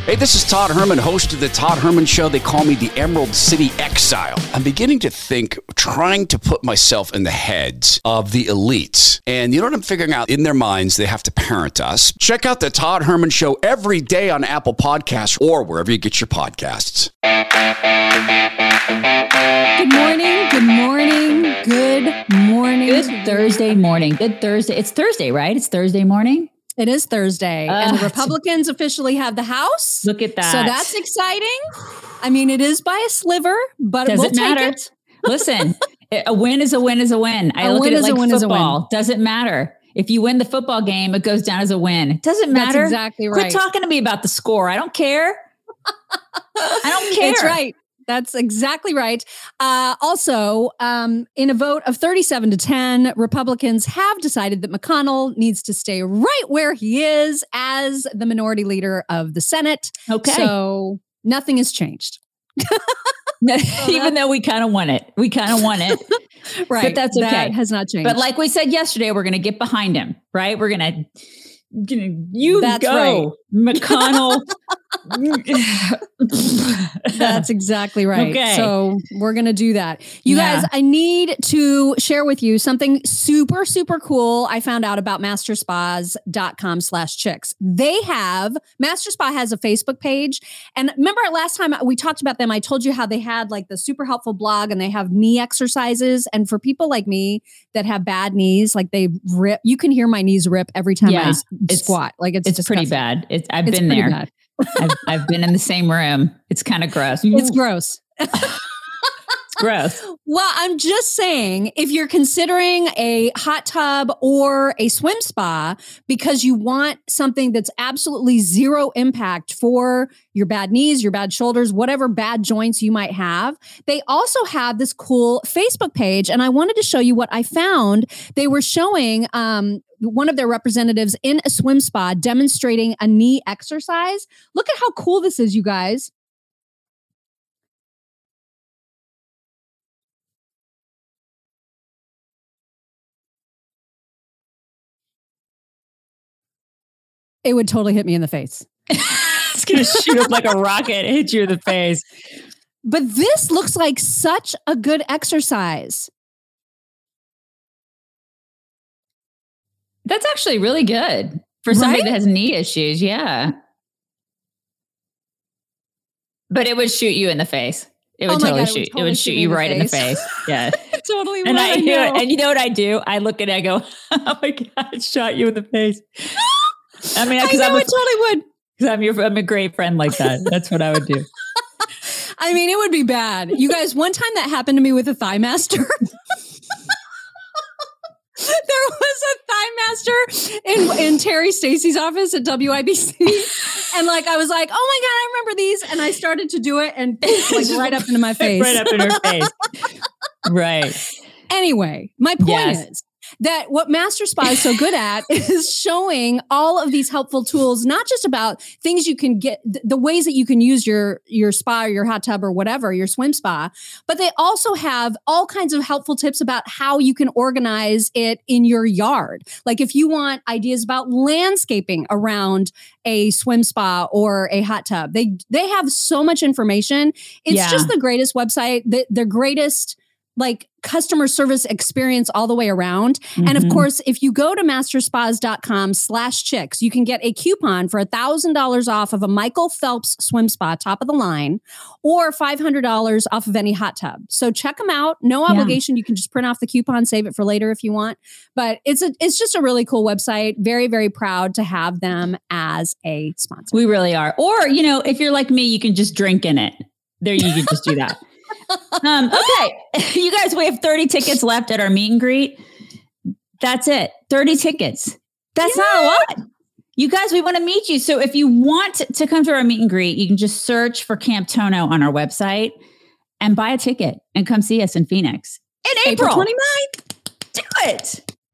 Hey, this is Todd Herman, host of The Todd Herman Show. They call me the Emerald City Exile. I'm beginning to think, trying to put myself in the heads of the elites. And you know what I'm figuring out? In their minds, they have to parent us. Check out The Todd Herman Show every day on Apple Podcasts or wherever you get your podcasts. Good morning. Good morning. Good morning. Good Thursday morning. Good Thursday. It's Thursday, right? It's Thursday morning. It is Thursday, and the Republicans officially have the House. Look at that. So that's exciting. I mean, it is by a sliver, but Doesn't we'll take matter. it. Listen, a win is a win is a win. I look at it like football. Doesn't matter. If you win the football game, it goes down as a win. It doesn't matter. That's exactly right. Quit talking to me about the score. I don't care. I don't care. It's right. That's exactly right. Also, in a vote of 37-10, Republicans have decided that McConnell needs to stay right where he is as the minority leader of the Senate. Okay. So nothing has changed. Even though we kind of want it. We kind of want it. Right. But that's okay. That has not changed. But like we said yesterday, we're going to get behind him, right? We're going to, That's go, right. McConnell. That's exactly right. Okay. So we're going to do that. You guys, I need to share with you something super, super cool I found out about masterspas.com/chicks. Master Spa has a Facebook page. And remember last time we talked about them, I told you how they had like the super helpful blog and they have knee exercises. And for people like me that have bad knees, like they rip, you can hear my knees rip every time I squat. Like it's pretty bad. I've been there. Bad. I've been in the same room. It's kind of gross. It's gross. It's gross. Well, I'm just saying, if you're considering a hot tub or a swim spa because you want something that's absolutely zero impact for your bad knees, your bad shoulders, whatever bad joints you might have, they also have this cool Facebook page. And I wanted to show you what I found. They were showing one of their representatives in a swim spa demonstrating a knee exercise. Look at how cool this is, you guys. It would totally hit me in the face. It's going to shoot up like a rocket, hit you in the face. But this looks like such a good exercise. That's actually really good for somebody that has knee issues. Yeah. But it would shoot you in the face. It would totally shoot you right in the face. Yeah. Totally. And I do it. And you know what I do? I look at it, I go, oh my God, it shot you in the face. I mean, because I totally would. Because I'm a great friend like that. That's what I would do. I mean, it would be bad. You guys, one time that happened to me with a Thigh Master. There was a Thigh Master in Terry Stacy's office at WIBC. And like, I was like, oh my God, I remember these. And I started to do it and like right up into my face. Right up in her face. Right. Anyway, my point is that what Master Spa is so good at is showing all of these helpful tools, not just about things you can get, the ways that you can use your spa or your hot tub or whatever, your swim spa, but they also have all kinds of helpful tips about how you can organize it in your yard. Like if you want ideas about landscaping around a swim spa or a hot tub, they have so much information. It's just the greatest website, the greatest like customer service experience all the way around. Mm-hmm. And of course, if you go to masterspas.com/chicks, you can get a coupon for $1,000 off of a Michael Phelps swim spa, top of the line, or $500 off of any hot tub. So check them out. No obligation. You can just print off the coupon, save it for later if you want. But it's just a really cool website. Very, very proud to have them as a sponsor. We really are. Or, if you're like me, you can just drink in it. There, you can just do that. Okay. You guys, we have 30 tickets left at our meet and greet. That's it. 30 tickets. That's not a lot. You guys, we want to meet you. So if you want to come to our meet and greet, you can just search for Camp Tono on our website and buy a ticket and come see us in Phoenix in April 29th. Do it.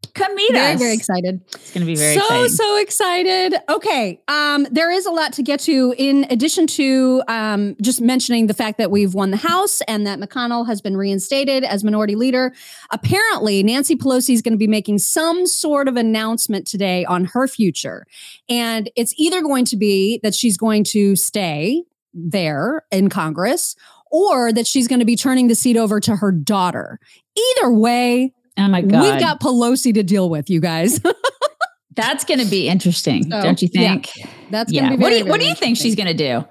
Come meet Very, us. very excited. It's going to be very exciting. So excited. Okay. There is a lot to get to in addition to just mentioning the fact that we've won the House and that McConnell has been reinstated as minority leader. Apparently, Nancy Pelosi is going to be making some sort of announcement today on her future. And it's either going to be that she's going to stay there in Congress or that she's going to be turning the seat over to her daughter. Either way, oh my God, we've got Pelosi to deal with, you guys. That's going to be interesting, don't you think? Yeah, that's going to be very, what do you think she's going to do?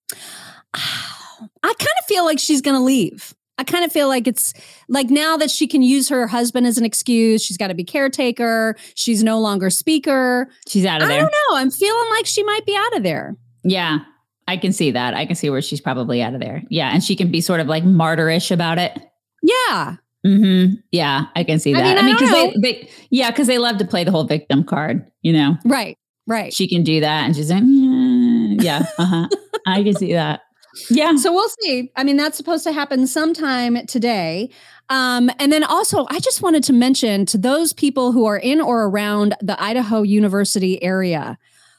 I kind of feel like she's going to leave. I kind of feel like it's like now that she can use her husband as an excuse, she's got to be caretaker. She's no longer speaker. She's out of there. I don't know. I'm feeling like she might be out of there. Yeah, I can see that. I can see where she's probably out of there. Yeah. And she can be sort of like martyrish about it. Yeah. Mm-hmm. Yeah, I can see that. I mean, because they love to play the whole victim card, you know? Right. She can do that. And she's like, yeah, I can see that. Yeah. So we'll see. I mean, that's supposed to happen sometime today. And then also, I just wanted to mention to those people who are in or around the Idaho University area,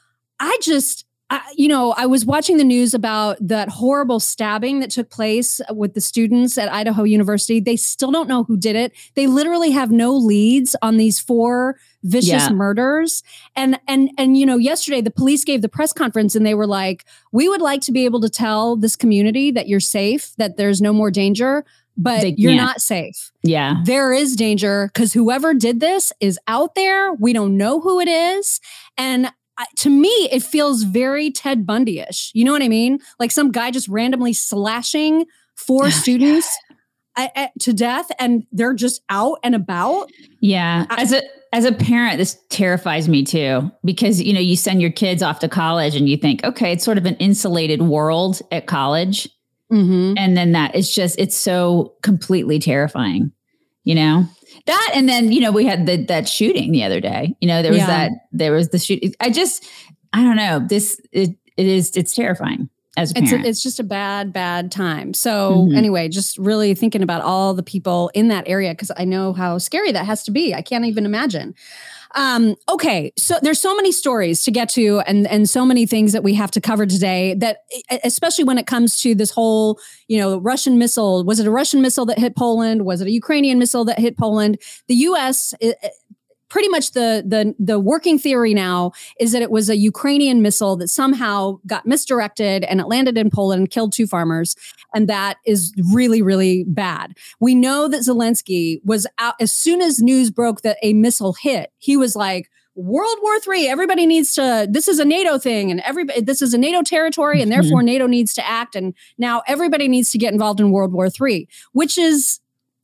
I was watching the news about that horrible stabbing that took place with the students at Idaho University. They still don't know who did it. They literally have no leads on these 4 vicious murders. And yesterday the police gave the press conference and they were like, we would like to be able to tell this community that you're safe, that there's no more danger, but you're not safe. Yeah. There is danger because whoever did this is out there. We don't know who it is. And to me, it feels very Ted Bundy-ish. You know what I mean? Like some guy just randomly slashing 4 students to death, and they're just out and about. Yeah. As a parent, this terrifies me too, because, you send your kids off to college and you think, okay, it's sort of an insulated world at college. Mm-hmm. And then it's so completely terrifying, That, and then, we had that shooting the other day, there was the shooting. I don't know, it's terrifying as a parent. It's just a bad time. So anyway, just really thinking about all the people in that area, because I know how scary that has to be. I can't even imagine. Okay. So there's so many stories to get to and so many things that we have to cover today that, especially when it comes to this whole, Russian missile. Was it a Russian missile that hit Poland? Was it a Ukrainian missile that hit Poland? The U.S., pretty much the working theory now is that it was a Ukrainian missile that somehow got misdirected and it landed in Poland and killed 2 farmers. And that is really, really bad. We know that Zelensky was out as soon as news broke that a missile hit. He was like, World War III, everybody needs to, this is a NATO thing and this is a NATO territory and therefore NATO needs to act. And now everybody needs to get involved in World War III, which is,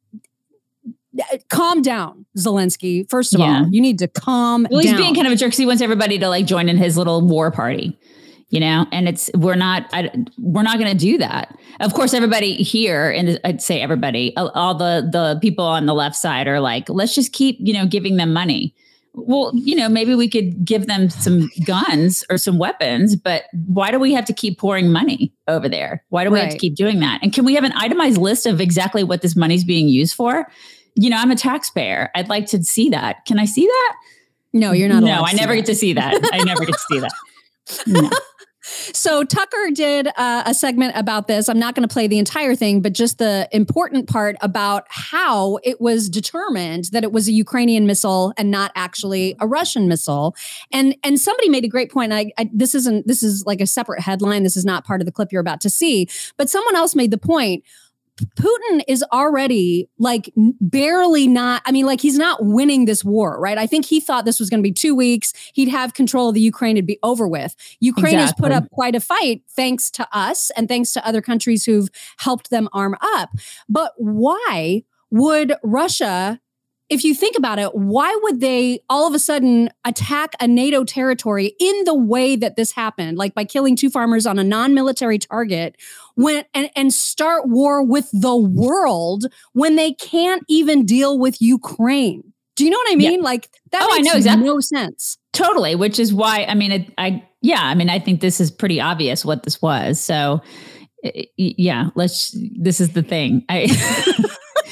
calm down, Zelensky. First of all, you need to calm down. Well, he's being kind of a jerk because he wants everybody to join in his little war party, and we're not going to do that. Of course, everybody here, and I'd say everybody, all the people on the left side are like, let's just keep, giving them money. Well, maybe we could give them some guns or some weapons, but why do we have to keep pouring money over there? Why do we have to keep doing that? And can we have an itemized list of exactly what this money's being used for? I'm a taxpayer. I'd like to see that. Can I see that? No, you're not. No, I never get to see that. I never get to see that. No. So Tucker did a segment about this. I'm not going to play the entire thing, but just the important part about how it was determined that it was a Ukrainian missile and not actually a Russian missile. And somebody made a great point. This is like a separate headline. This is not part of the clip you're about to see, but someone else made the point. Putin is already barely not, he's not winning this war, right? I think he thought this was going to be 2 weeks. He'd have control of the Ukraine, it'd be over with. Ukraine has put up quite a fight thanks to us and thanks to other countries who've helped them arm up. But why would Russia, if you think about it, why would they all of a sudden attack a NATO territory in the way that this happened, like by killing 2 farmers on a non-military target, and start war with the world when they can't even deal with Ukraine? Do you know what I mean? Yeah. That makes exactly no sense. Totally, which is why, I think this is pretty obvious what this was. So, this is the thing. So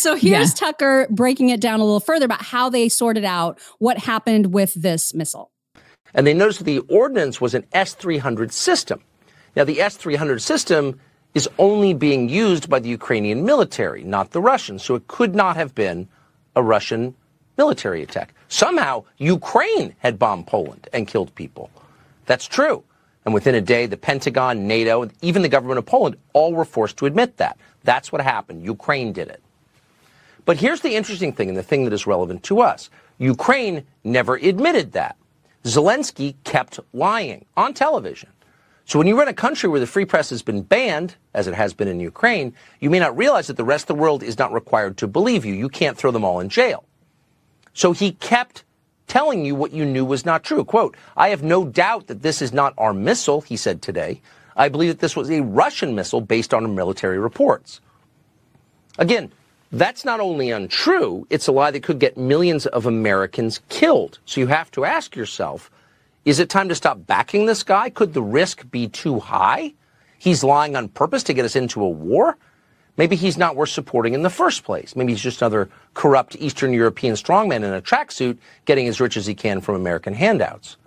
So here's Tucker breaking it down a little further about how they sorted out what happened with this missile. And they noticed that the ordnance was an S-300 system. Now, the S-300 system is only being used by the Ukrainian military, not the Russians. So it could not have been a Russian military attack. Somehow, Ukraine had bombed Poland and killed people. That's true. And within a day, the Pentagon, NATO, and even the government of Poland all were forced to admit that. That's what happened. Ukraine did it. But here's the interesting thing, and the thing that is relevant to us. Ukraine never admitted that. Zelensky kept lying on television. So when you run a country where the free press has been banned, as it has been in Ukraine, you may not realize that the rest of the world is not required to believe you. You can't throw them all in jail. So he kept telling you what you knew was not true. Quote, I have no doubt that this is not our missile, he said today. I believe that this was a Russian missile based on military reports. Again, that's not only untrue, it's a lie that could get millions of Americans killed. So you have to ask yourself, is it time to stop backing this guy? Could the risk be too high? He's lying on purpose to get us into a war? Maybe he's not worth supporting in the first place. Maybe he's just another corrupt Eastern European strongman in a tracksuit getting as rich as he can from American handouts.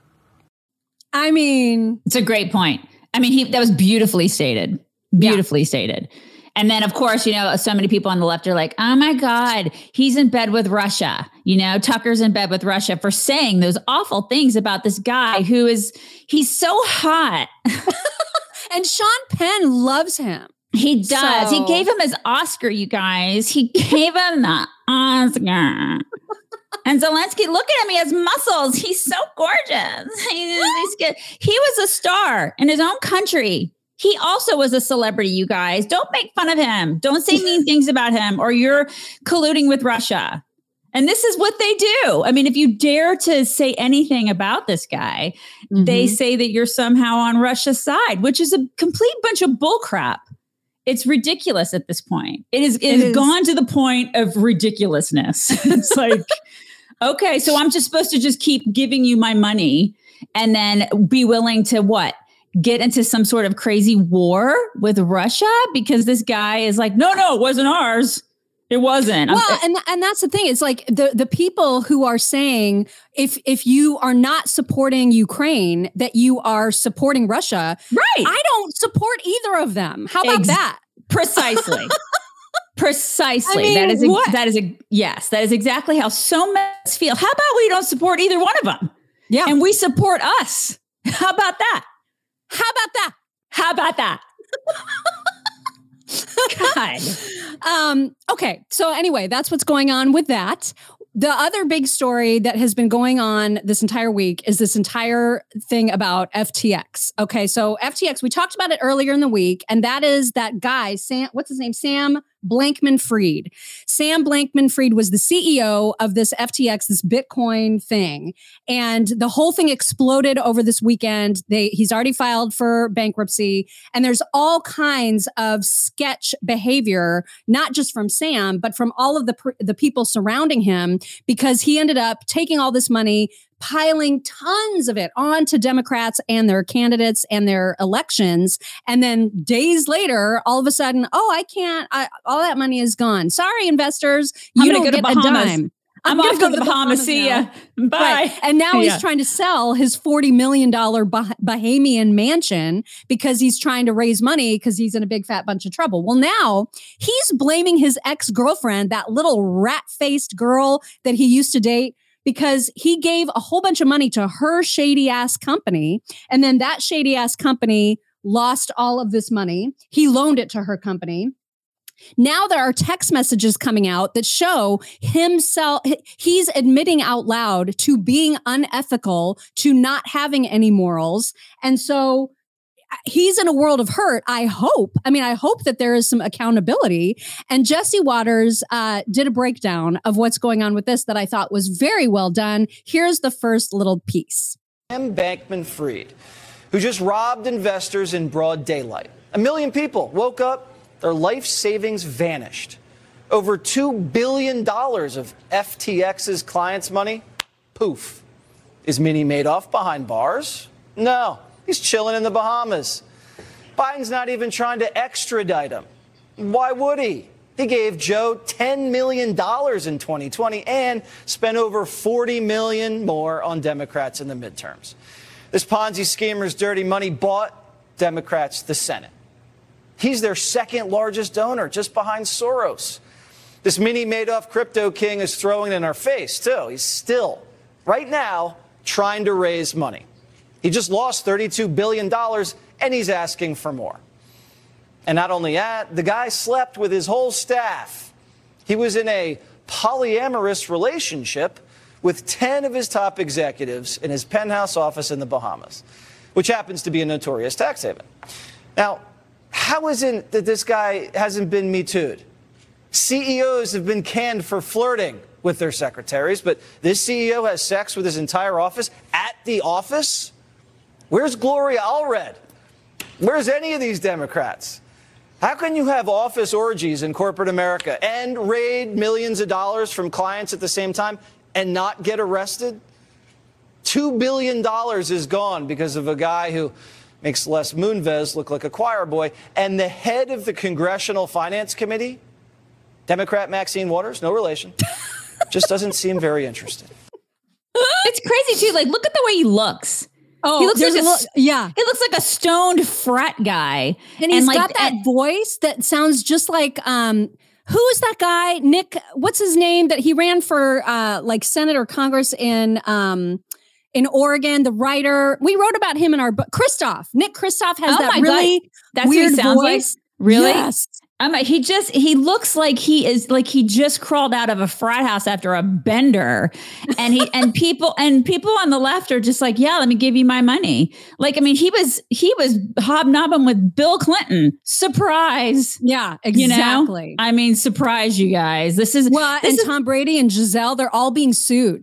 I mean, it's a great point. I mean, that was beautifully stated. Beautifully stated. And then, of course, you know, so many people on the left are like, oh, my God, he's in bed with Russia. You know, Tucker's in bed with Russia for saying those awful things about this guy he's so hot. And Sean Penn loves him. He does. He gave him his Oscar, you guys. He gave him the Oscar. And Zelensky, look at him. He has muscles. He's so gorgeous. He's good. He was a star in his own country. He also was a celebrity, you guys. Don't make fun of him. Don't say mean things about him, or you're colluding with Russia. And this is what they do. I mean, if you dare to say anything about this guy, they say that you're somehow on Russia's side, which is a complete bunch of bullcrap. It's ridiculous at this point. It is gone to the point of ridiculousness. It's like, okay, so I'm just supposed to just keep giving you my money and then be willing to what? Get into some sort of crazy war with Russia because this guy is like, no, it wasn't ours. It wasn't. Well, and that's the thing. It's like the people who are saying if you are not supporting Ukraine, that you are supporting Russia. Right. I don't support either of them. How about that? Precisely. Precisely. I mean, that is exactly how so many feel. How about we don't support either one of them? Yeah. And we support us. How about that? How about that? How about that? God. Okay. So anyway, that's what's going on with that. The other big story that has been going on this entire week is this entire thing about FTX. Okay. So FTX, we talked about it earlier in the week, and that is that guy, what's his name? Sam Blankman-Fried. Sam Blankman-Fried was the CEO of this FTX, this Bitcoin thing. And the whole thing exploded over this weekend. He's already filed for bankruptcy. And there's all kinds of sketch behavior, not just from Sam, but from all of the people surrounding him, because he ended up taking all this money, piling tons of it onto Democrats and their candidates and their elections. And then days later, all of a sudden, I can't, all that money is gone. Sorry, investors, you don't get a dime. I'm off to the Bahamas. See ya. Bye. Right. And now he's trying to sell his $40 million Bahamian mansion because he's trying to raise money because he's in a big fat bunch of trouble. Well, now he's blaming his ex-girlfriend, that little rat-faced girl that he used to date, because he gave a whole bunch of money to her shady ass company. And then that shady ass company lost all of this money. He loaned it to her company. Now there are text messages coming out that show himself. He's admitting out loud to being unethical, to not having any morals. And so he's in a world of hurt. I hope that there is some accountability. And Jesse Waters did a breakdown of what's going on with this that I thought was very well done. Here's the first little piece. Sam Bankman-Fried, who just robbed investors in broad daylight. 1 million people woke up, their life savings vanished. Over $2 billion of FTX's clients' money, poof. Is Minnie Madoff behind bars? No. He's chilling in the Bahamas. Biden's not even trying to extradite him. Why would he? He gave Joe $10 million in 2020 and spent over $40 million more on Democrats in the midterms. This Ponzi schemer's dirty money bought Democrats the Senate. He's their second largest donor, just behind Soros. This mini Madoff crypto king is throwing it in our face, too. He's still, right now, trying to raise money. He just lost $32 billion, and he's asking for more. And not only that, the guy slept with his whole staff. He was in a polyamorous relationship with 10 of his top executives in his penthouse office in the Bahamas, which happens to be a notorious tax haven. Now, how is it that this guy hasn't been Me Too'd? CEOs have been canned for flirting with their secretaries, but this CEO has sex with his entire office at the office? Where's Gloria Allred? Where's any of these Democrats? How can you have office orgies in corporate America and raid millions of dollars from clients at the same time and not get arrested? $2 billion is gone because of a guy who makes Les Moonves look like a choir boy. And the head of the Congressional Finance Committee, Democrat Maxine Waters, no relation, just doesn't seem very interested. It's crazy, too. Like, look at the way he looks. Oh, he looks like he looks like a stoned frat guy. And he's got that voice that sounds just like, who is that guy? Nick, what's his name? That he ran for like Senate or Congress in Oregon, the writer. We wrote about him in our book. Nick Kristof has that really weird voice. Like? Really? Yes. He looks like he just crawled out of a frat house after a bender, and people on the left are just like, yeah, let me give you my money. Like, I mean, he was hobnobbing with Bill Clinton. Surprise. Yeah, exactly. You know? I mean, surprise, you guys. Tom Brady and Giselle, they're all being sued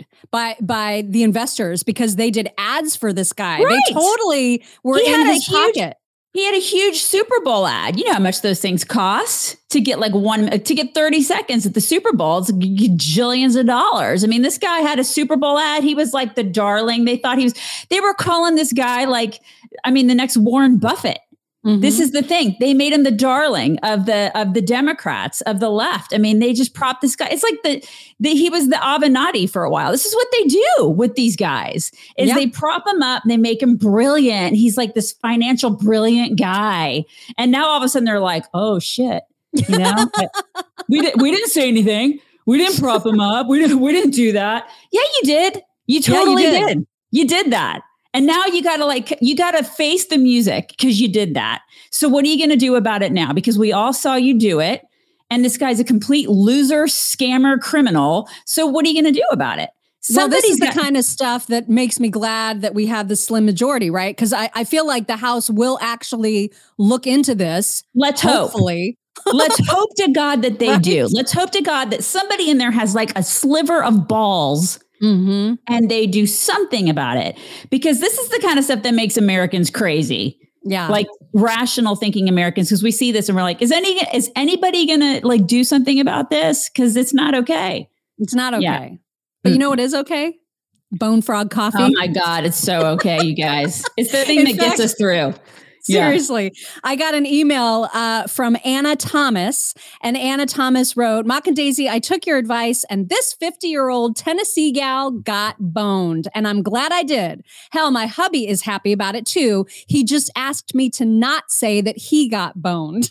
by the investors because they did ads for this guy. Right. They totally were in his pocket. He had a huge Super Bowl ad. You know how much those things cost to get to get 30 seconds at the Super Bowl. It's jillions of dollars. I mean, this guy had a Super Bowl ad. He was like the darling. They were calling this guy the next Warren Buffett. Mm-hmm. This is the thing. They made him the darling of the Democrats, of the left. I mean, they just propped this guy. It's like he was the Avenatti for a while. This is what they do with these guys is they prop him up and they make him brilliant. He's like this financial brilliant guy. And now all of a sudden they're like, oh shit, you know, we didn't say anything. We didn't prop him up. We didn't do that. Yeah, you did. You totally did. You did that. And now you gotta face the music because you did that. So what are you going to do about it now? Because we all saw you do it. And this guy's a complete loser, scammer, criminal. So what are you going to do about it? This is the kind of stuff that makes me glad that we have the slim majority, right? Because I feel like the House will actually look into this. Let's hopefully. Let's hope to God that they do. Let's hope to God that somebody in there has like a sliver of balls. Mm-hmm. And they do something about it, because this is the kind of stuff that makes Americans crazy. Yeah. Like rational thinking Americans, because we see this and we're like, is anybody going to like do something about this? Because it's not okay. It's not okay. Yeah. But you know what is okay? Bone Frog coffee. Oh my God. It's so okay, you guys. It's the thing that gets us through. Seriously. Yeah. I got an email from Anna Thomas, and Anna Thomas wrote, Mock and Daisy, I took your advice and this 50-year-old Tennessee gal got boned, and I'm glad I did. Hell, my hubby is happy about it too. He just asked me to not say that he got boned.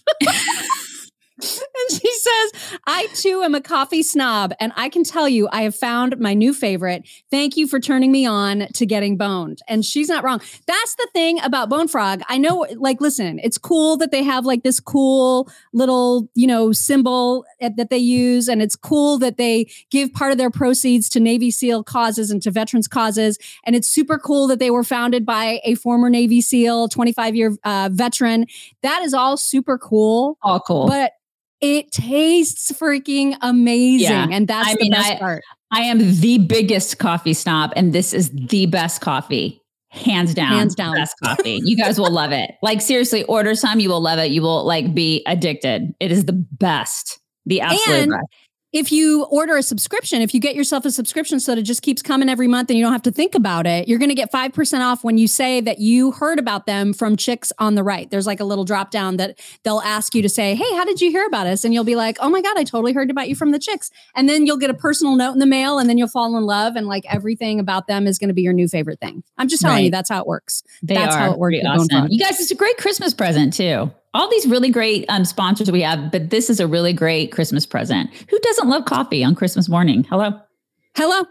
And she says, I too am a coffee snob, and I can tell you I have found my new favorite. Thank you for turning me on to getting boned. And she's not wrong. That's the thing about Bone Frog. I know, like, listen, it's cool that they have like this cool little, symbol that they use. And it's cool that they give part of their proceeds to Navy SEAL causes and to veterans causes. And it's super cool that they were founded by a former Navy SEAL, 25-year veteran. That is all super cool. All cool. But it tastes freaking amazing. Yeah. And that's the best part. I am the biggest coffee snob, and this is the best coffee. Hands down. Best coffee. You guys will love it. Like, seriously, order some. You will love it. You will like be addicted. It is the best. The absolute best. if you order a subscription, if you get yourself a subscription so that it just keeps coming every month and you don't have to think about it, you're going to get 5% off when you say that you heard about them from Chicks on the Right. There's like a little drop down that they'll ask you to say, hey, how did you hear about us? And you'll be like, oh my God, I totally heard about you from the Chicks. And then you'll get a personal note in the mail and then you'll fall in love and like everything about them is going to be your new favorite thing. I'm just telling you, that's how it works. That's how it works. Awesome. You guys, it's a great Christmas present too. All these really great sponsors we have, but this is a really great Christmas present. Who doesn't love coffee on Christmas morning? Hello. That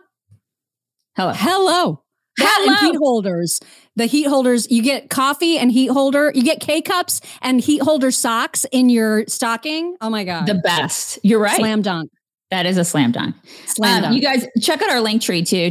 and heat holders. The heat holders, you get coffee and heat holder. You get K-cups and heat holder socks in your stocking. Oh my God. The best. You're right. Slam dunk. That is a slam dunk. You guys check out our link tree too,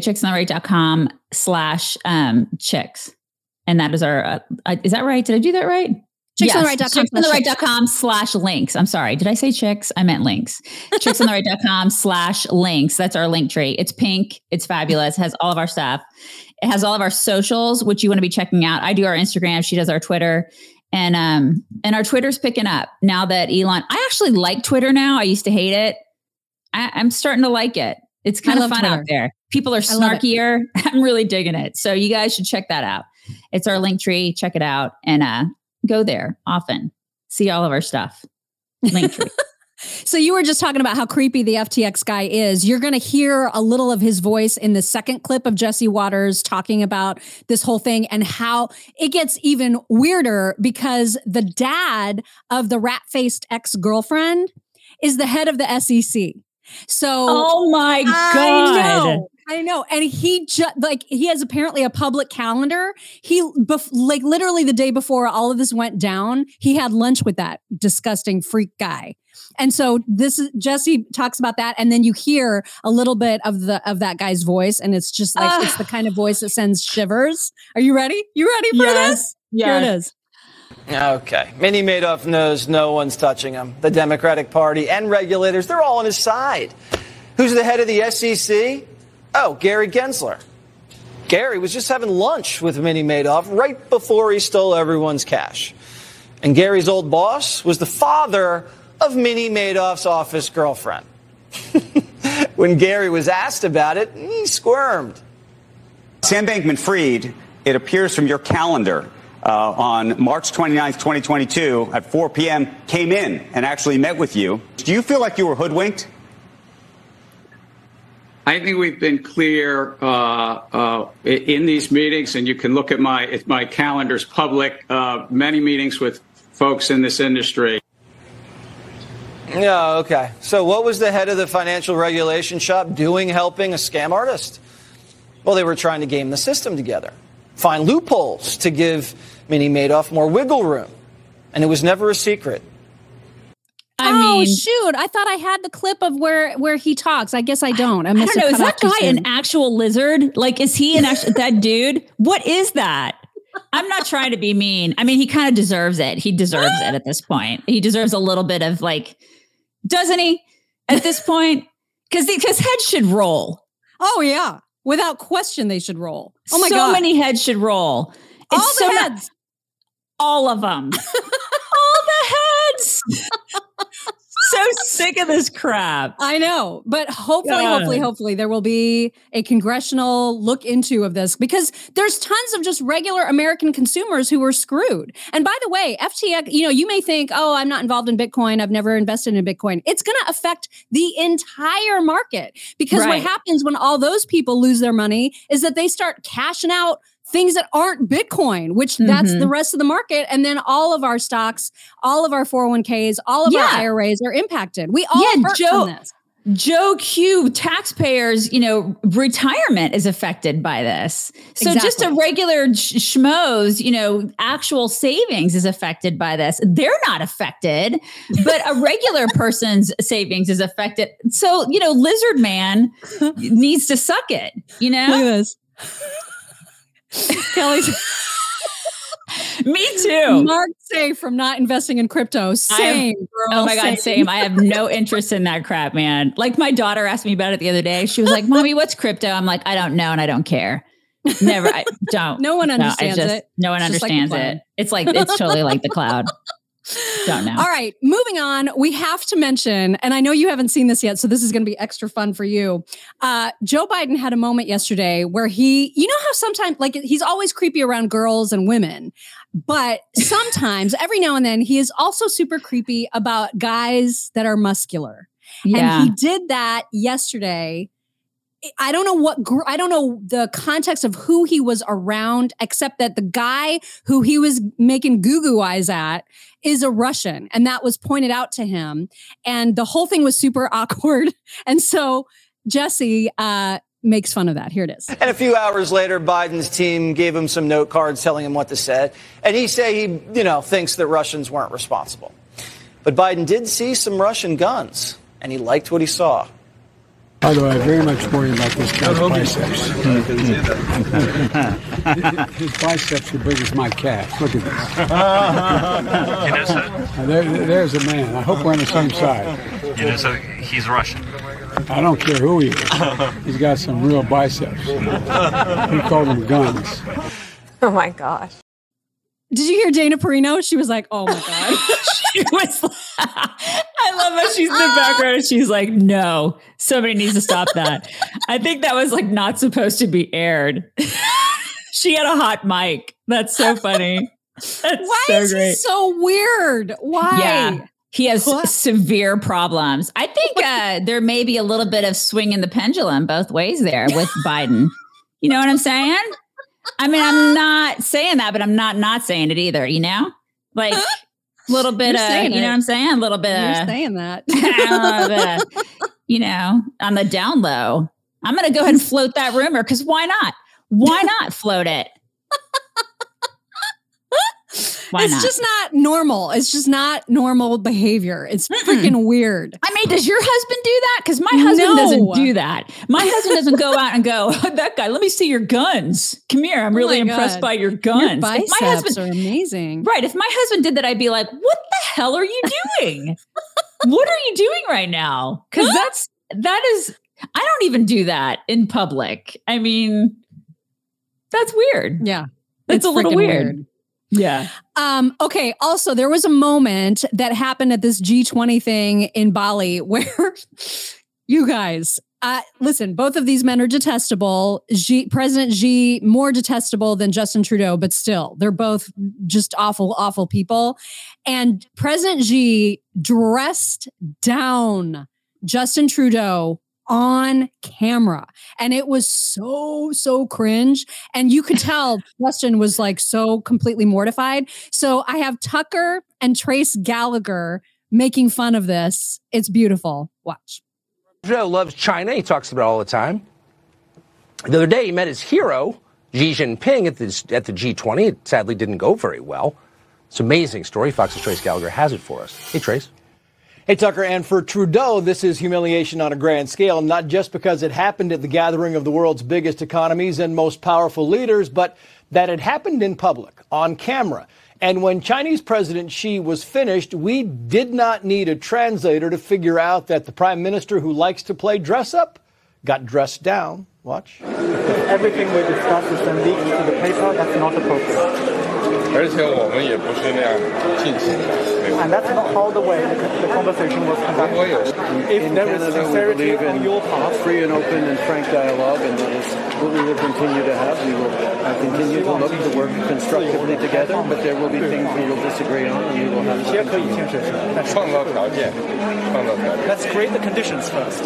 chicksontheright.com/chicks. And that is our, is that right? Did I do that right? chicksontheright.com/links. I'm sorry. Did I say chicks? I meant links. chicksontheright.com/links. That's our link tree. It's pink. It's fabulous. It has all of our stuff. It has all of our socials, which you want to be checking out. I do our Instagram. She does our Twitter. And our Twitter's picking up now that Elon, I actually like Twitter now. I used to hate it. I'm starting to like it. It's kind of fun Twitter out there. People are snarkier. I'm really digging it. So you guys should check that out. It's our link tree. Check it out. And, go there often. See all of our stuff. Linktree. So you were just talking about how creepy the FTX guy is. You're going to hear a little of his voice in the second clip of Jesse Waters talking about this whole thing and how it gets even weirder because the dad of the rat-faced ex-girlfriend is the head of the SEC. So, oh my God. I know. And he he has apparently a public calendar. He literally the day before all of this went down, he had lunch with that disgusting freak guy. And so Jesse talks about that. And then you hear a little bit of that guy's voice. And it's just like, it's the kind of voice that sends shivers. Are you ready? You ready for this? Yes. Here it is. Okay. Minnie Madoff knows no one's touching him. The Democratic Party and regulators, they're all on his side. Who's the head of the SEC? Oh, Gary Gensler. Gary was just having lunch with Minnie Madoff right before he stole everyone's cash. And Gary's old boss was the father of Minnie Madoff's office girlfriend. When Gary was asked about it, he squirmed. Sam Bankman-Fried, it appears from your calendar, on March 29th, 2022 at 4 p.m. came in and actually met with you. Do you feel like you were hoodwinked? I think we've been clear in these meetings, and you can look at my calendar's public, many meetings with folks in this industry. Yeah, okay. So what was the head of the financial regulation shop doing helping a scam artist? Well, they were trying to game the system together, find loopholes to give Minnie Madoff more wiggle room. And it was never a secret. I mean, shoot. I thought I had the clip of where he talks. I guess I don't. I don't know. Is that guy an actual lizard? Like, is he that dude? What is that? I'm not trying to be mean. I mean, he kind of deserves it. He deserves it at this point. He deserves a little bit of doesn't he? At this point? Because heads should roll. Oh, yeah. Without question, they should roll. Oh, my God. So many heads should roll. All the heads. All of them. All the heads. So sick of this crap. I know, but hopefully there will be a congressional look into of this because there's tons of just regular American consumers who were screwed. And by the way, FTX, you may think, oh, I'm not involved in Bitcoin. I've never invested in Bitcoin. It's going to affect the entire market because what happens when all those people lose their money is that they start cashing out things that aren't Bitcoin, which that's the rest of the market. And then all of our stocks, all of our 401ks, all of our IRAs are impacted. We all hurt from this. Joe Q, taxpayers, retirement is affected by this. So just a regular schmoes, actual savings is affected by this. They're not affected, but a regular person's savings is affected. So, Lizard Man needs to suck it, Look at this. Kelly's me too. Mark safe from not investing in crypto. Same. Girl, oh my God, same. I have no interest in that crap, man. Like my daughter asked me about it the other day. She was like, "Mommy, what's crypto?" I'm like, "I don't know, and I don't care. Never. I don't. No one understands it. No one understands it. It's totally like the cloud. Don't know. All right, moving on. We have to mention, and I know you haven't seen this yet, so this is going to be extra fun for you. Joe Biden had a moment yesterday where you know how sometimes, like, he's always creepy around girls and women, but sometimes, every now and then, he is also super creepy about guys that are muscular. Yeah. And he did that yesterday. I don't know I don't know the context of who he was around, except that the guy who he was making goo-goo eyes at is a Russian. And that was pointed out to him. And the whole thing was super awkward. And so Jesse makes fun of that. Here it is. And a few hours later, Biden's team gave him some note cards telling him what to say. And he thinks that Russians weren't responsible. But Biden did see some Russian guns, and he liked what he saw. By the way, I'm very much worried about this guy's biceps. His biceps are big as my calf. Look at this. There's a man. I hope we're on the same side. So he's Russian. I don't care who he is. He's got some real biceps. He called them guns. Oh, my gosh. Did you hear Dana Perino? She was like, oh, my God. She was I love how she's in the background and she's like, no, somebody needs to stop that. I think that was like not supposed to be aired. She had a hot mic. That's so funny. That's Why so is great. he so weird? Why? Yeah. He has severe problems. I think there may be a little bit of swinging the pendulum both ways there with Biden. You know what I'm saying? I mean, I'm not saying that, but I'm not saying it either, you know? Like a little bit of, you know what I'm saying? A little bit You're saying that. you know, on the down low. I'm going to go ahead and float that rumor because why not? Why not float it? It's just not normal. It's just not normal behavior. It's freaking weird. I mean, does your husband do that? Because my husband doesn't do that. My husband doesn't go out and go, oh, that guy, let me see your guns. Come here. I'm really impressed by your guns. Your biceps are amazing. Right. If my husband did that, I'd be like, what the hell are you doing? What are you doing right now? Because that is, I don't even do that in public. I mean, that's weird. Yeah. It's a little weird. Yeah. Okay. Also, there was a moment that happened at this G20 thing in Bali where you guys, listen, both of these men are detestable. President Xi, more detestable than Justin Trudeau, but still, they're both just awful, awful people. And President Xi dressed down Justin Trudeau on camera. And it was so cringe. And you could tell Justin was like so completely mortified. So I have Tucker and Trace Gallagher making fun of this. It's beautiful. Watch. Trudeau loves China. He talks about it all the time. The other day, he met his hero, Xi Jinping, at the G20. It sadly didn't go very well. It's an amazing story. Fox's Trace Gallagher has it for us. Hey, Trace. Hey, Tucker, and for Trudeau, this is humiliation on a grand scale, not just because it happened at the gathering of the world's biggest economies and most powerful leaders, but that it happened in public, on camera. And when Chinese President Xi was finished, we did not need a translator to figure out that the prime minister who likes to play dress up got dressed down. Watch. Everything we discuss is leaked to the paper. That's not appropriate. And that's not how the conversation was conducted. If there is sincerity on your part, free and open and frank dialogue, and that is what we will continue to have. We will continue to look to work constructively together, but there will be things we will disagree on, and we will have to. Let's create the conditions first.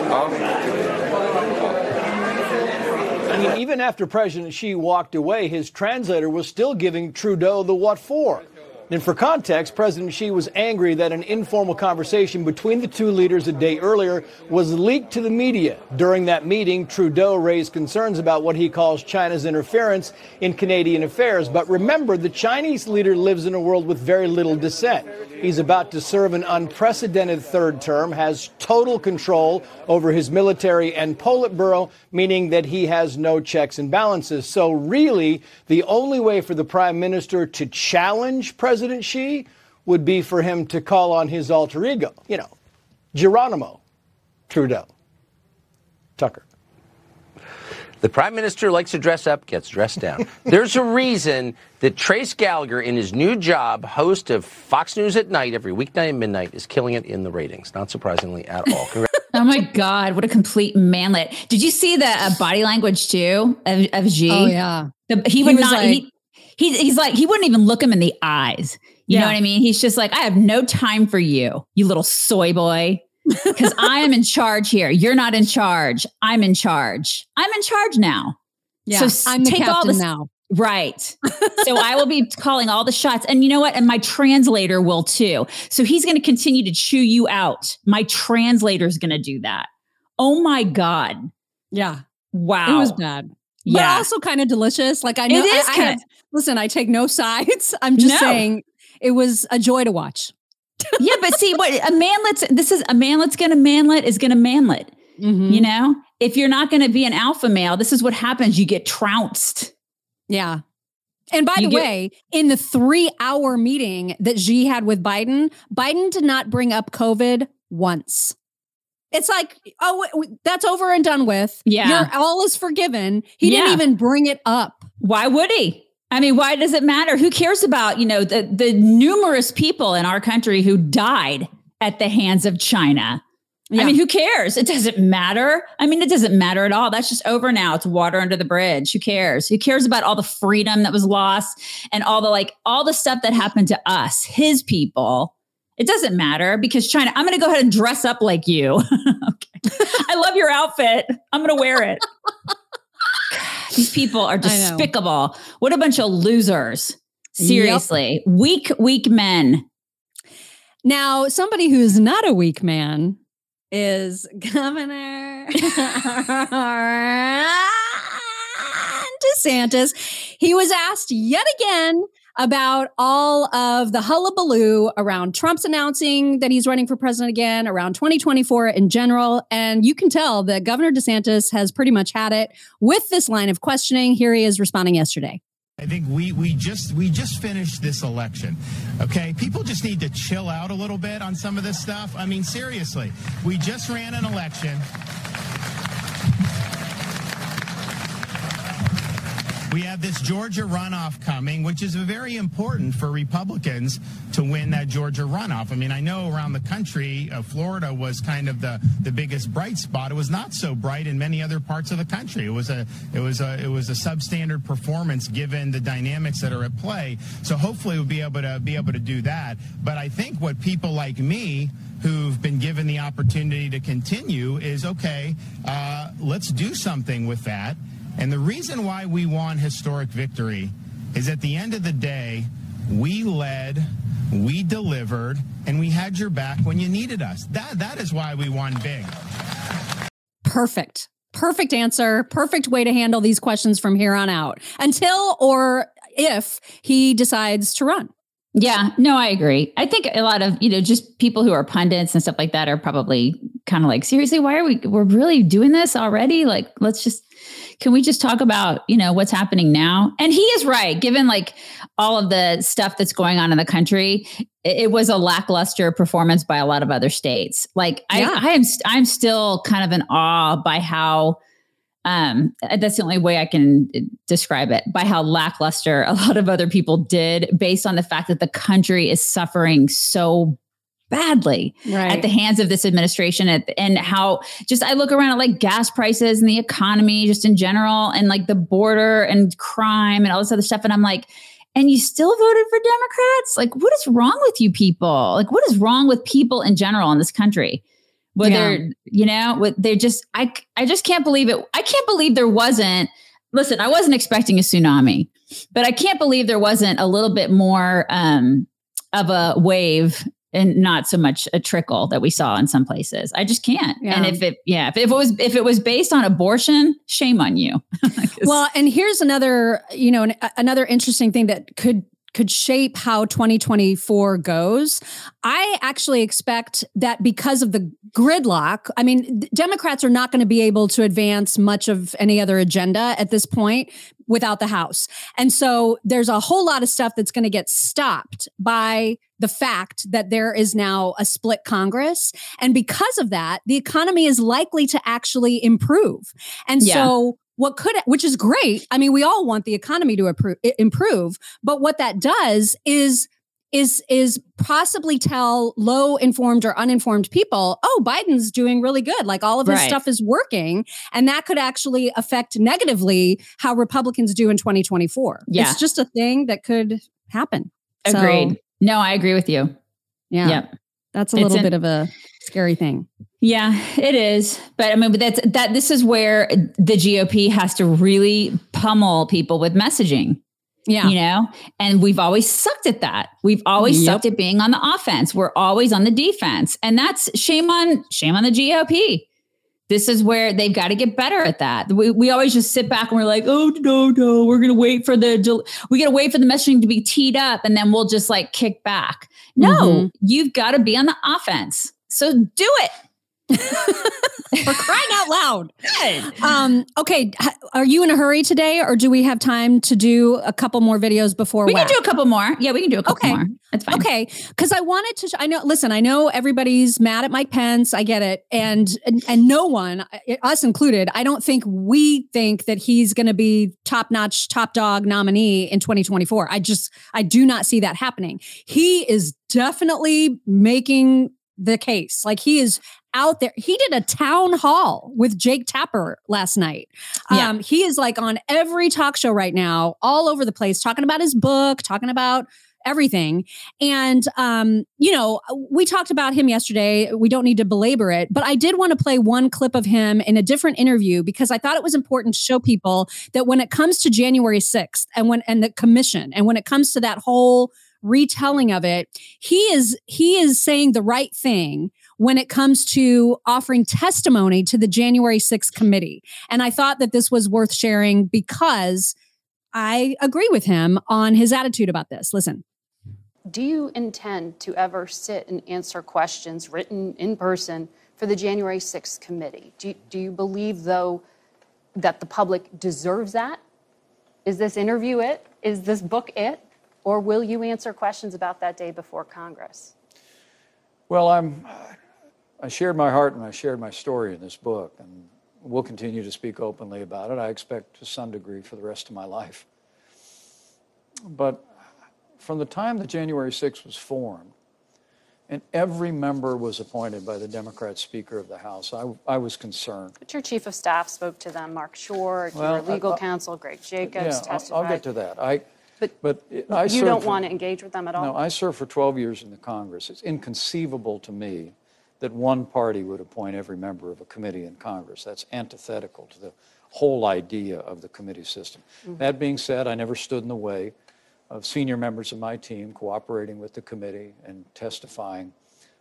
I mean, even after President Xi walked away, his translator was still giving Trudeau the what for. And for context, President Xi was angry that an informal conversation between the two leaders a day earlier was leaked to the media. During that meeting, Trudeau raised concerns about what he calls China's interference in Canadian affairs. But remember, the Chinese leader lives in a world with very little dissent. He's about to serve an unprecedented third term, has total control over his military and Politburo, meaning that he has no checks and balances. So really, the only way for the prime minister to challenge President Xi would be for him to call on his alter ego, Geronimo Trudeau. Tucker. The prime minister likes to dress up, gets dressed down. There's a reason that Trace Gallagher, in his new job, host of Fox News at Night every weeknight at midnight, is killing it in the ratings. Not surprisingly at all. Oh my God, what a complete manlet. Did you see the body language too of Xi? Oh yeah. He would not, like, he's like, he wouldn't even look him in the eyes. You know what I mean? He's just like, I have no time for you, you little soy boy. Because I am in charge here. You're not in charge. I'm in charge. I'm in charge now. Yeah, so I'm the captain now. Right. So I will be calling all the shots. And you know what? And my translator will too. So he's going to continue to chew you out. My translator is going to do that. Oh my God. Yeah. Wow. It was bad. But also kind of delicious. Like I know, it is listen, I take no sides. I'm just saying it was a joy to watch. Yeah, but see what a manlet's going to manlet is going to manlet. Mm-hmm. You know, if you're not going to be an alpha male, this is what happens. You get trounced. Yeah. And by the way, in the 3-hour meeting that Xi had with Biden did not bring up COVID once. It's like, oh, that's over and done with. Yeah. All is forgiven. He didn't even bring it up. Why would he? I mean, why does it matter? Who cares about, the numerous people in our country who died at the hands of China? Yeah. I mean, who cares? It doesn't matter. I mean, it doesn't matter at all. That's just over now. It's water under the bridge. Who cares? Who cares about all the freedom that was lost and all the stuff that happened to us, his people? It doesn't matter because China, I'm going to go ahead and dress up like you. Okay. I love your outfit. I'm going to wear it. These people are despicable. What a bunch of losers. Seriously. Yep. Weak men. Now, somebody who's not a weak man is Governor DeSantis. He was asked yet again about all of the hullabaloo around Trump's announcing that he's running for president again, around 2024 in general. And you can tell that Governor DeSantis has pretty much had it with this line of questioning. Here he is responding yesterday. I think we just finished this election. Okay, people just need to chill out a little bit on some of this stuff. I mean, seriously, we just ran an election. We have this Georgia runoff coming, which is very important for Republicans to win that Georgia runoff. I mean, I know around the country, Florida was kind of the biggest bright spot. It was not so bright in many other parts of the country. It was a substandard performance given the dynamics that are at play. So hopefully we'll be able to do that. But I think what people like me who've been given the opportunity to continue is, okay, let's do something with that. And the reason why we won historic victory is at the end of the day, we led, we delivered, and we had your back when you needed us. That is why we won big. Perfect. Perfect answer. Perfect way to handle these questions from here on out until or if he decides to run. Yeah, no, I agree. I think a lot of, just people who are pundits and stuff like that are probably kind of like, seriously, we're really doing this already? Like, can we just talk about, what's happening now? And he is right. Given like all of the stuff that's going on in the country, it was a lackluster performance by a lot of other states. Like I'm still kind of in awe by how, that's the only way I can describe it, by how lackluster a lot of other people did based on the fact that the country is suffering so badly at the hands of this administration and how just I look around at like gas prices and the economy just in general and like the border and crime and all this other stuff. And I'm like, and you still voted for Democrats? Like, what is wrong with you people? Like, what is wrong with people in general in this country? Whether, they're just, I just can't believe it. I can't believe there wasn't, listen, I wasn't expecting a tsunami, but I can't believe there wasn't a little bit more of a wave and not so much a trickle that we saw in some places. I just can't. Yeah. And if it was based on abortion, shame on you. Well, and here's another, another interesting thing that could shape how 2024 goes. I actually expect that because of the gridlock, I mean, Democrats are not going to be able to advance much of any other agenda at this point without the House. And so there's a whole lot of stuff that's going to get stopped by the fact that there is now a split Congress. And because of that, the economy is likely to actually improve. And so which is great. I mean, we all want the economy to improve, but what that does is possibly tell low informed or uninformed people, oh, Biden's doing really good. Like all of his stuff is working. And that could actually affect negatively how Republicans do in 2024. Yeah. It's just a thing that could happen. Agreed. So, no, I agree with you. Yeah. Yep. That's a little bit of a scary thing. Yeah, it is. But I mean, this is where the GOP has to really pummel people with messaging. Yeah. And we've always sucked at that. We've always sucked at being on the offense. We're always on the defense. And that's shame on the GOP. This is where they've got to get better at that. We always just sit back and we're like, oh, no, we're going to wait for the messaging to be teed up and then we'll just like kick back. No, you've got to be on the offense. So do it. For crying out loud. Okay. Are you in a hurry today or do we have time to do a couple more videos before we can do a couple more? Yeah, we can do a couple more. That's fine. Okay. Because I wanted to, I know everybody's mad at Mike Pence. I get it. And no one, us included, I don't think we think that he's going to be top-notch, top dog nominee in 2024. I do not see that happening. He is definitely making the case. Like he is out there. He did a town hall with Jake Tapper last night. He is like on every talk show right now, all over the place, talking about his book, talking about everything. And, we talked about him yesterday. We don't need to belabor it, but I did want to play one clip of him in a different interview because I thought it was important to show people that when it comes to January 6th and the commission, and when it comes to that whole retelling of it, he is saying the right thing when it comes to offering testimony to the January 6th committee. And I thought that this was worth sharing because I agree with him on his attitude about this. Listen. Do you intend to ever sit and answer questions written in person for the January 6th committee? Do you believe, though, that the public deserves that? Is this interview it? Is this book it? Or will you answer questions about that day before Congress? Well, I shared my heart and I shared my story in this book, and we'll continue to speak openly about it, I expect, to some degree for the rest of my life. But from the time that January 6th was formed, and every member was appointed by the Democrat Speaker of the House, I was concerned. But your chief of staff spoke to them, Mark Short, your legal counsel, Greg Jacobs, testified. I'll get to that. But you don't want to engage with them at all? No, I served for 12 years in the Congress. It's inconceivable to me that one party would appoint every member of a committee in Congress. That's antithetical to the whole idea of the committee system. That being said, I never stood in the way of senior members of my team cooperating with the committee and testifying.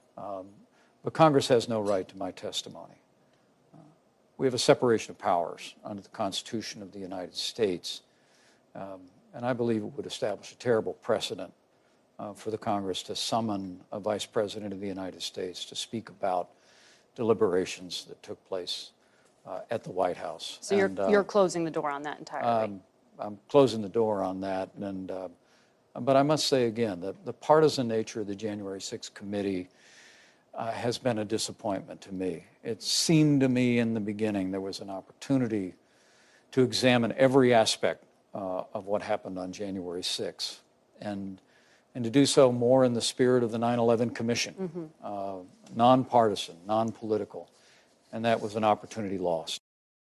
But Congress has no right to my testimony. We have a separation of powers under the Constitution of the United States. And I believe it would establish a terrible precedent for the Congress to summon a vice president of the United States to speak about deliberations that took place at the White House. So you're closing the door on that entirely? I'm closing the door on that. But I must say again that the partisan nature of the January 6th committee has been a disappointment to me. It seemed to me in the beginning there was an opportunity to examine every aspect of what happened on January 6th, and to do so more in the spirit of the 9/11 Commission, nonpartisan, non-political, and that was an opportunity lost.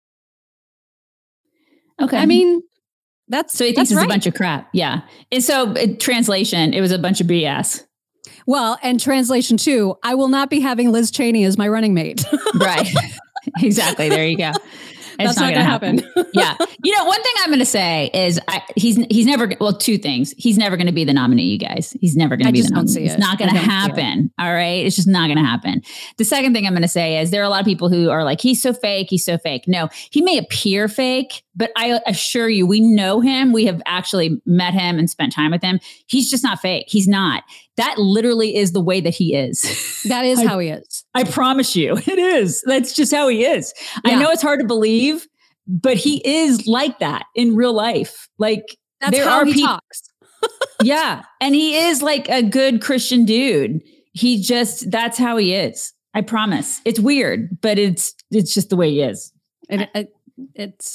Okay. I mean, so he thinks it's a bunch of crap. Yeah. And so translation, it was a bunch of BS. Well, and translation too, I will not be having Liz Cheney as my running mate. Right. Exactly. There you go. That's not going to happen. Yeah. One thing I'm going to say is he's never, two things. He's never going to be the nominee, you guys. He's never going to be the nominee. It's not going to happen. All right. It's just not going to happen. The second thing I'm going to say is there are a lot of people who are like, he's so fake. He's so fake. No, he may appear fake, but I assure you, we know him. We have actually met him and spent time with him. He's just not fake. He's not. That literally is the way that he is. That is how he is. I promise you it is. That's just how he is. Yeah. I know it's hard to believe, but he is like that in real life. Like that's how he talks. Yeah. And he is like a good Christian dude. That's how he is. I promise. It's weird, but it's just the way he is. It's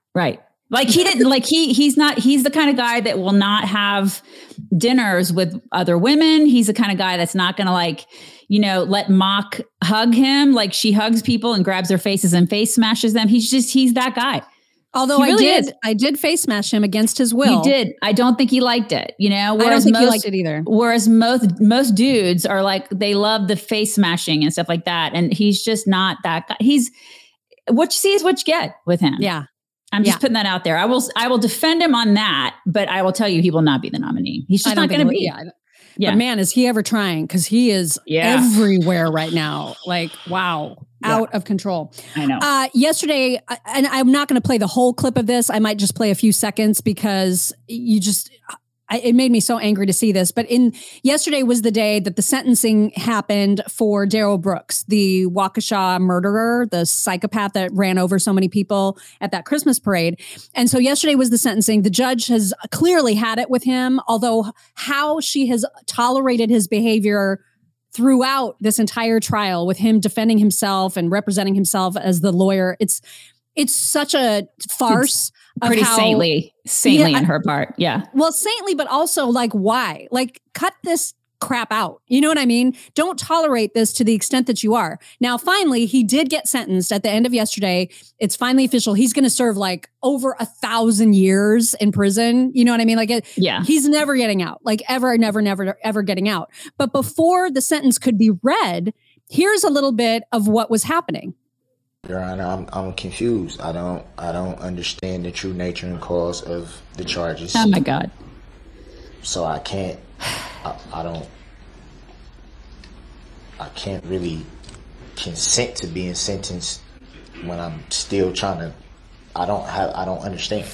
Right. Like he didn't like he's the kind of guy that will not have dinners with other women. He's the kind of guy that's not going to let Mock hug him. Like she hugs people and grabs their faces and face smashes them. He's that guy. Although I did face smash him against his will. You did. I don't think he liked it, whereas I don't think he liked it either. Whereas most dudes are like, they love the face smashing and stuff like that. And he's just not that guy. He's what you see is what you get with him. Yeah. I'm just putting that out there. I will defend him on that, but I will tell you, he will not be the nominee. He's just not going to be. Yeah. But man, is he ever trying? Because he is everywhere right now. Like, wow, out of control. I know. Yesterday, and I'm not going to play the whole clip of this. I might just play a few seconds because it made me so angry to see this. But yesterday was the day that the sentencing happened for Darrell Brooks, the Waukesha murderer, the psychopath that ran over so many people at that Christmas parade. And so yesterday was the sentencing. The judge has clearly had it with him, although how she has tolerated his behavior throughout this entire trial with him defending himself and representing himself as the lawyer. It's such a farce. Pretty saintly on her part. Yeah. Well, saintly, but also like, why? Like, cut this crap out. You know what I mean? Don't tolerate this to the extent that you are. Now, finally, he did get sentenced at the end of yesterday. It's finally official. He's going to serve like over 1,000 years in prison. You know what I mean? Like, he's never getting out, like never getting out. But before the sentence could be read, here's a little bit of what was happening. Your Honor, I'm confused. I don't understand the true nature and cause of the charges. Oh my God. So I can't really consent to being sentenced when I'm still trying to. I don't understand.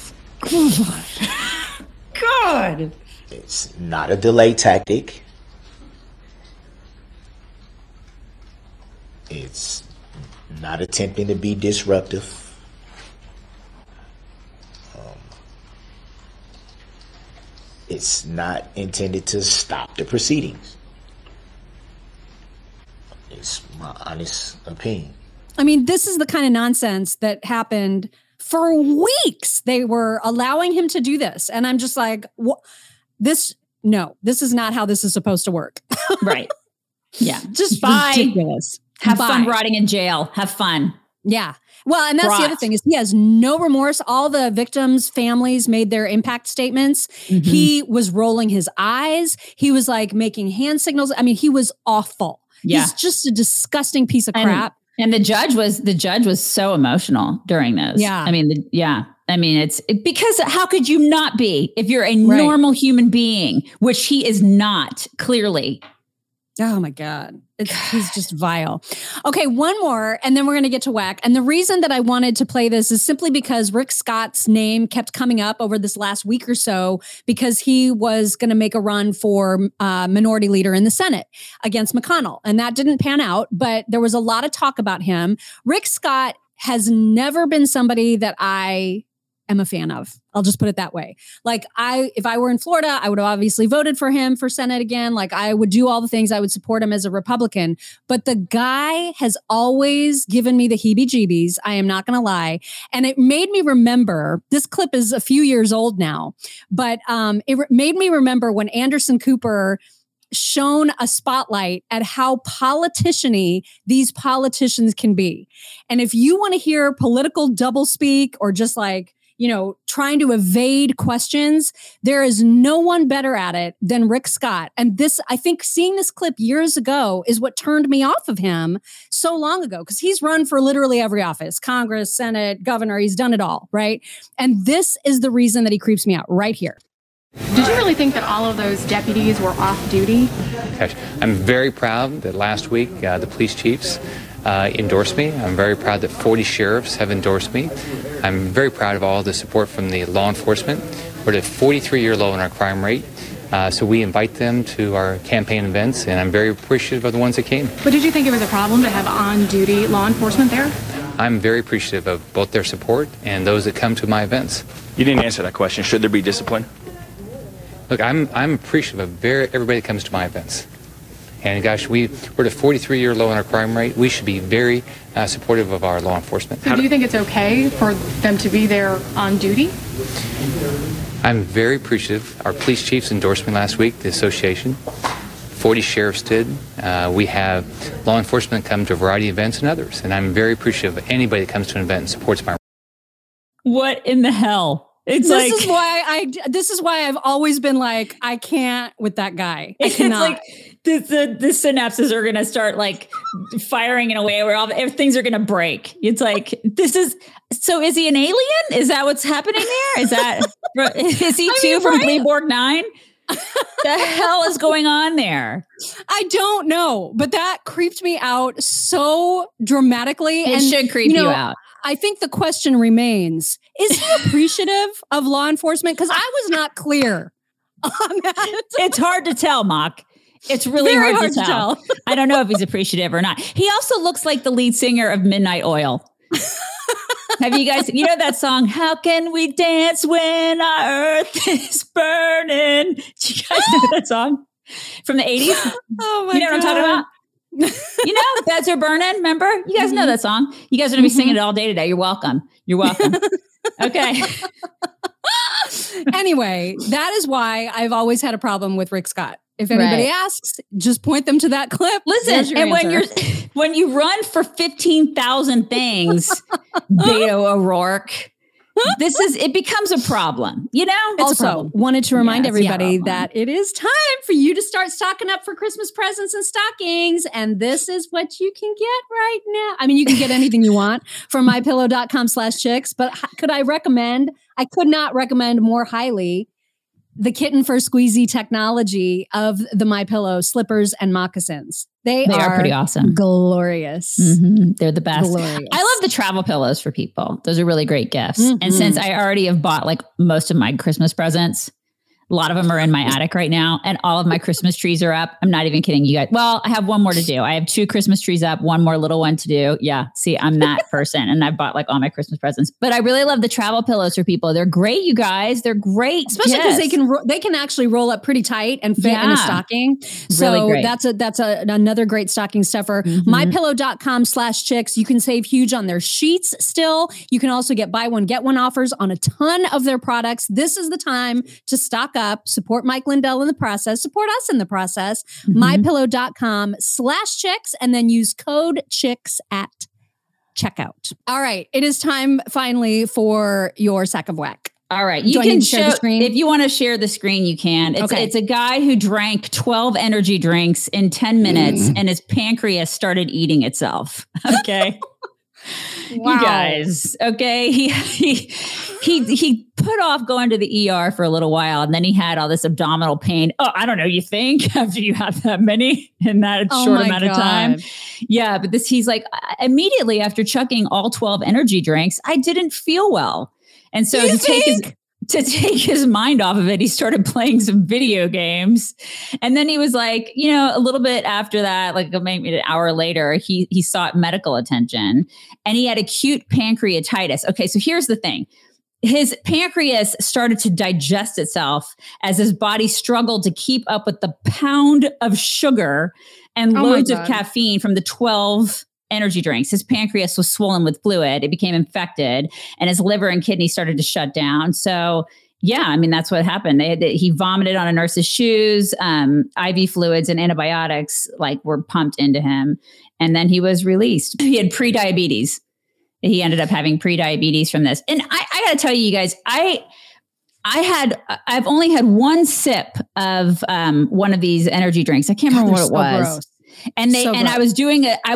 God. It's not a delay tactic. It's not attempting to be disruptive. It's not intended to stop the proceedings. It's my honest opinion. I mean, this is the kind of nonsense that happened for weeks. They were allowing him to do this. And I'm just like, this is not how this is supposed to work. Right. Yeah. Just ridiculous. Have fun rotting in jail. Have fun. Yeah. Well, and that's the other thing is he has no remorse. All the victims' families made their impact statements. Mm-hmm. He was rolling his eyes. He was like making hand signals. I mean, he was awful. Yeah. He's just a disgusting piece of crap. And the judge was so emotional during this. Yeah. I mean, it's because how could you not be if you're a normal human being, which he is not, clearly. Oh my God. He's just vile. Okay, one more, and then we're going to get to WAC. And the reason that I wanted to play this is simply because Rick Scott's name kept coming up over this last week or so because he was going to make a run for minority leader in the Senate against McConnell. And that didn't pan out, but there was a lot of talk about him. Rick Scott has never been somebody that I am a fan of. I'll just put it that way. Like if I were in Florida, I would have obviously voted for him for Senate again. Like I would do all the things. I would support him as a Republican, but the guy has always given me the heebie-jeebies. I am not going to lie. And it made me remember, this clip is a few years old now, but it made me remember when Anderson Cooper shone a spotlight at how politician-y these politicians can be. And if you want to hear political doublespeak or just like, trying to evade questions, there is no one better at it than Rick Scott. And this, I think seeing this clip years ago is what turned me off of him so long ago, because he's run for literally every office, Congress, Senate, governor, he's done it all, right? And this is the reason that he creeps me out right here. Did you really think that all of those deputies were off duty? I'm very proud that last week the police chiefs endorsed me. I'm very proud that 40 sheriffs have endorsed me. I'm very proud of all the support from the law enforcement. We're at a 43-year low in our crime rate. So we invite them to our campaign events, and I'm very appreciative of the ones that came. But did you think it was a problem to have on-duty law enforcement there? I'm very appreciative of both their support and those that come to my events. You didn't answer that question. Should there be discipline? Look, I'm appreciative of everybody that comes to my events. And gosh, we're at a 43-year low in our crime rate. We should be very supportive of our law enforcement. So do you think it's okay for them to be there on duty? I'm very appreciative. Our police chiefs endorsed me last week, the association. 40 sheriffs did. We have law enforcement come to a variety of events and others. And I'm very appreciative of anybody that comes to an event and supports my. What in the hell? This is why I've always been like, I can't with that guy. I cannot. It's like the synapses are going to start like firing in a way where things are going to break. It's like, so is he an alien? Is that what's happening there? Is he from Gleeborg 9? The hell is going on there? I don't know, but that creeped me out so dramatically. It should creep you out. I think the question remains, is he appreciative of law enforcement? Because I was not clear on that. It's hard to tell, Mock. It's really hard to tell. I don't know if he's appreciative or not. He also looks like the lead singer of Midnight Oil. Have you guys, that song, How Can We Dance When Our Earth is Burning? Do you guys know that song from the 80s? Oh my God. You know what I'm talking about? Beds Are Burning. Remember? You guys know that song. You guys are going to be singing it all day today. You're welcome. Okay. Anyway, that is why I've always had a problem with Rick Scott. If anybody asks, just point them to that clip. Listen, and when you run for 15,000 things, Beto O'Rourke, it becomes a problem, Also, wanted to remind everybody that it is time for you to start stocking up for Christmas presents and stockings. And this is what you can get right now. I mean, you can get anything you want from mypillow.com/chicks, but I could not recommend more highly the Kitten Fur Squeezy technology of the MyPillow slippers and moccasins. They are pretty awesome. Glorious. Mm-hmm. They're the best. Glorious. I love the travel pillows for people. Those are really great gifts. Mm-hmm. And since I already have bought like most of my Christmas presents, a lot of them are in my attic right now, and all of my Christmas trees are up. I'm not even kidding you guys. Well, I have one more to do. I have 2 Christmas trees up, one more little one to do. Yeah. See, I'm that person, and I've bought like all my Christmas presents. But I really love the travel pillows for people. They're great, you guys. They're great, especially because they can actually roll up pretty tight and fit in a stocking. So really great. that's another great stocking stuffer. MyPillow.com/chicks. You can save huge on their sheets. Still, you can also get buy one get one offers on a ton of their products. This is the time to stock up, support Mike Lindell in the process, support us in the process. MyPillow.com/chicks, and then use code chicks at checkout. All right. It is time finally for your sack of whack. All right. You can share the screen. If you want to share the screen, you can. It's a guy who drank 12 energy drinks in 10 minutes and his pancreas started eating itself. Okay. Wow. You guys, okay. He put off going to the ER for a little while, and then he had all this abdominal pain. Oh, I don't know. You think after you have that many in that short amount of time? Yeah. But he's like, immediately after chucking all 12 energy drinks, I didn't feel well. And so to take his mind off of it, he started playing some video games. And then he was like, a little bit after that, like maybe an hour later, he sought medical attention, and he had acute pancreatitis. Okay, so here's the thing. His pancreas started to digest itself as his body struggled to keep up with the pound of sugar and loads of caffeine from the 12 energy drinks. His pancreas was swollen with fluid. It became infected, and his liver and kidney started to shut down. So yeah, I mean, that's what happened. He vomited on a nurse's shoes. IV fluids and antibiotics were pumped into him. And then he was released. He had pre-diabetes. He ended up having pre-diabetes from this. And I got to tell you guys, I've only had one sip of one of these energy drinks. I can't remember what it was. Gross. And I was doing a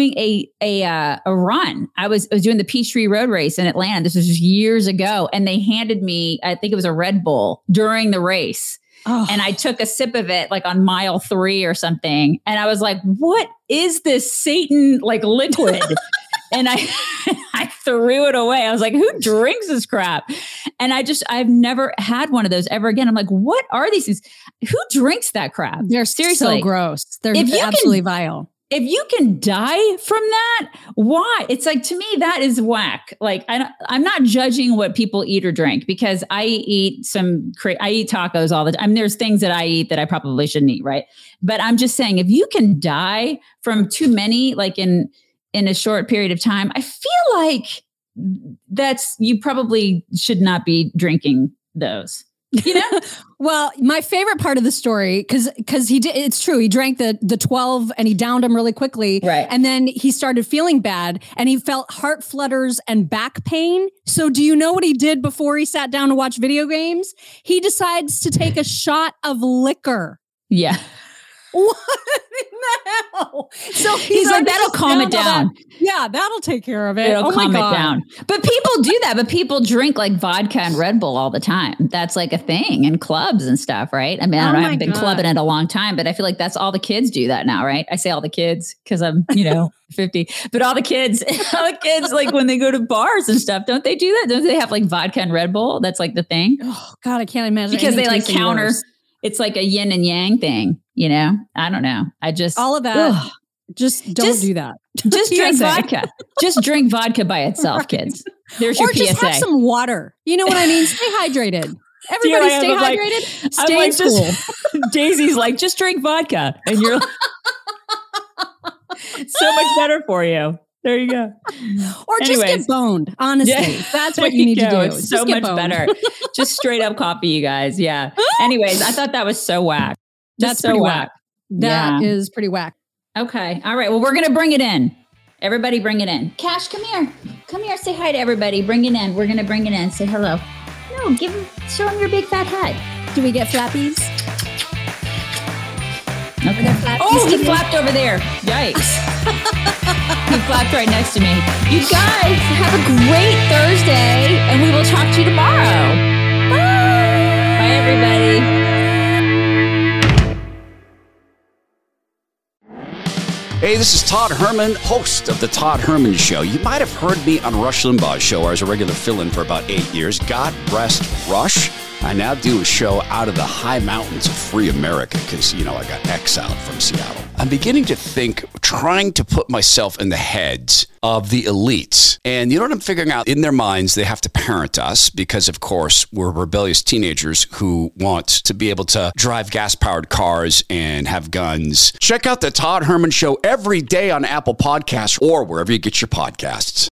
run. I was doing the Peachtree Road Race in Atlanta. This was just years ago. And they handed me, I think it was a Red Bull during the race. Oh. And I took a sip of it on mile 3 or something. And I was like, what is this Satan liquid? And I threw it away. I was like, who drinks this crap? And I've never had one of those ever again. I'm like, what are these things? Who drinks that crap? They're seriously so gross. They're absolutely vile. if you can die from that, why? It's like, to me, that is whack. Like, I'm not judging what people eat or drink, because I eat tacos all the time. I mean, there's things that I eat that I probably shouldn't eat, right? But I'm just saying, if you can die from too many, like in a short period of time, I feel like you probably should not be drinking those. You know? Well, my favorite part of the story, because he did, it's true. He drank the 12 and he downed them really quickly. Right. And then he started feeling bad and he felt heart flutters and back pain. So do you know what he did before he sat down to watch video games? He decides to take a shot of liquor. Yeah. What in the hell? So he's like, that'll calm it down. Yeah, that'll take care of it. It'll calm it down. But people do that. But people drink like vodka and Red Bull all the time. That's like a thing in clubs and stuff, right? I mean, I haven't been clubbing it a long time, but I feel like that's all the kids do that now, right? I say all the kids because I'm, 50. But all the kids, like when they go to bars and stuff, don't they do that? Don't they have like vodka and Red Bull? That's like the thing. Oh God, I can't imagine. Because they like counter. It's like a yin and yang thing, I don't know. All of that. Just don't do that. Just drink vodka. Just drink vodka by itself, kids. There's your PSA. Or just have some water. You know what I mean? Stay hydrated. Everybody stay hydrated. Stay in school. Daisy's like, just drink vodka. And you're like, so much better for you. There you go. Or just get boned. Honestly, that's what you need to do. It's so much better. Just straight up coffee, you guys. Yeah. Anyways, I thought that was so whack. That's so whack. That is pretty whack. Okay. All right. Well, we're going to bring it in. Everybody bring it in. Cash, come here. Come here. Say hi to everybody. Bring it in. We're going to bring it in. Say hello. No, show him your big fat hat. Do we get flappies? Okay. Oh, he flapped over there. Yikes. He flapped right next to me. You guys have a great Thursday, and we will talk to you tomorrow. Bye. Bye, everybody. Hey, this is Todd Herman, host of The Todd Herman Show. You might have heard me on Rush Limbaugh's show, where I was a regular fill-in for about 8 years. God rest Rush. I now do a show out of the high mountains of free America because, I got exiled from Seattle. I'm beginning to think, trying to put myself in the heads of the elites. And you know what I'm figuring out? In their minds, they have to parent us because, of course, we're rebellious teenagers who want to be able to drive gas-powered cars and have guns. Check out The Todd Herman Show every day on Apple Podcasts or wherever you get your podcasts.